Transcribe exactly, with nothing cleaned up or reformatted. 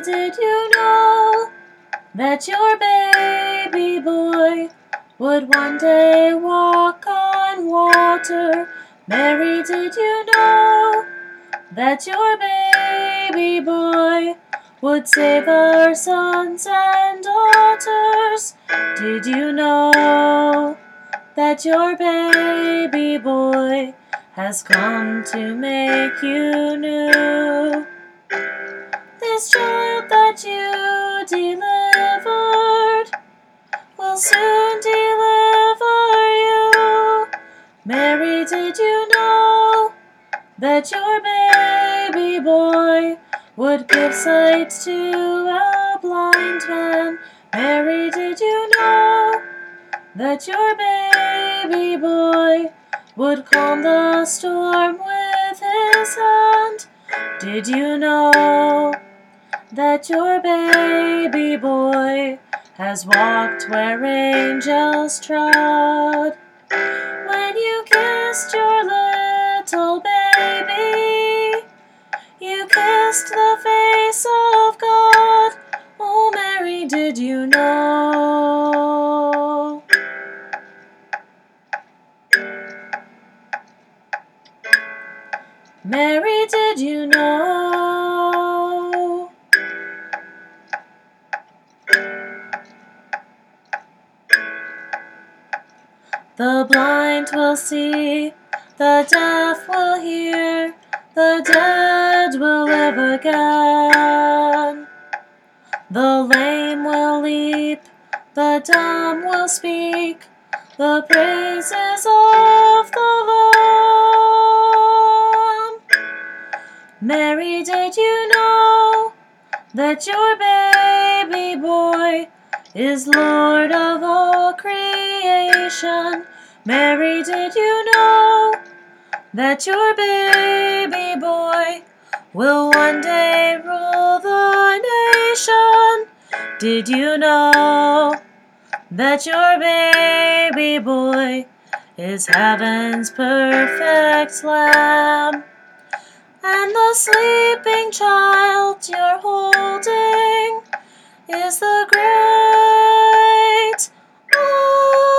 did you know that your baby boy would one day walk on water? Mary, did you know that your baby boy would save our sons and daughters? Did you know that your baby boy has come to make you new? This child that you delivered will soon deliver you. Mary, did you know that your baby boy would give sight to a blind man? Mary, did you know that your baby boy would calm the storm with his hand? Did you know that your baby boy has walked where angels trod? When you kissed your little baby, you kissed the face of God. Oh, Mary, did you know? Mary, did you know? The blind will see, the deaf will hear, the dead will live again. The lame will leap, the dumb will speak, the praises of the Lamb. Mary, did you know that your baby boy is Lord of all creation? Mary, did you know that your baby boy will one day rule the nation? Did you know that your baby boy is heaven's perfect Lamb? And the sleeping child you're holding is the great